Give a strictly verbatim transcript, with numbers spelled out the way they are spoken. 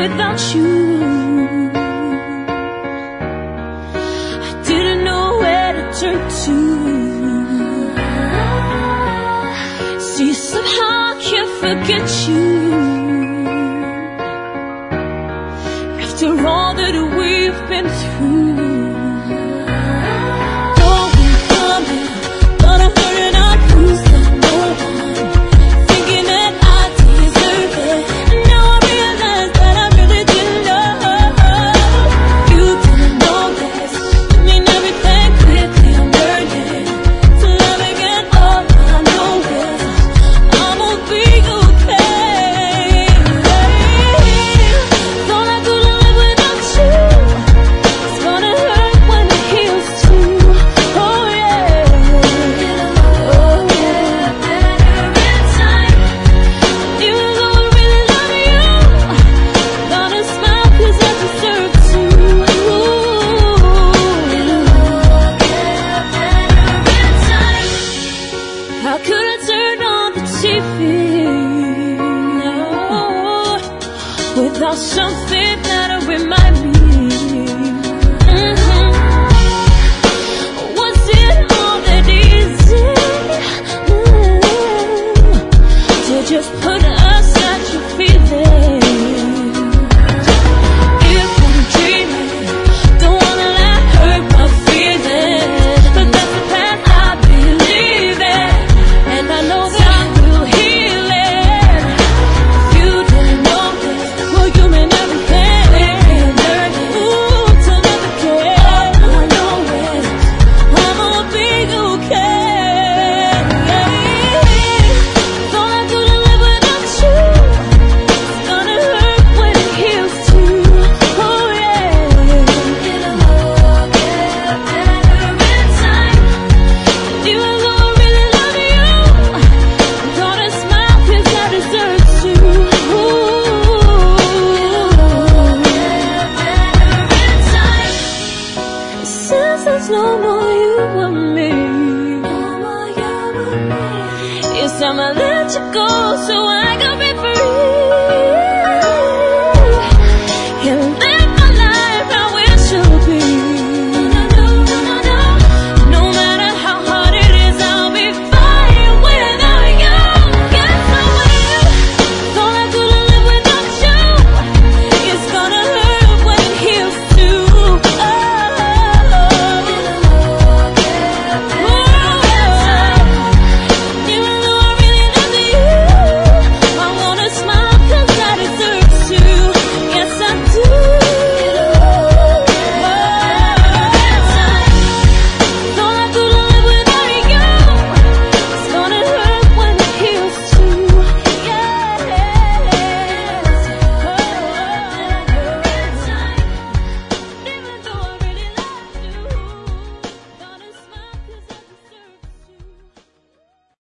without you. I didn't know where to turn to. See, somehow I can't forget you. After all that we've been through. How could I turn on the T V no, without something that'll remind me? Mm-hmm. Was it all that easy mm-hmm. to just put aside your feelings? If I'm dreaming, don't wanna let hurt my feelings, but that's the path I believe in. And I know that I will heal it. You didn't know this. Well, you meant everything. Ooh, to never care. All I know is I'm gonna be okay. Thought I couldn't live without you. It's gonna hurt when it heals too. Oh yeah. It'll all get better in time. Even though I really love you, gonna smile 'cause I deserve to. Since there's no more you and me, it's time I let you go so I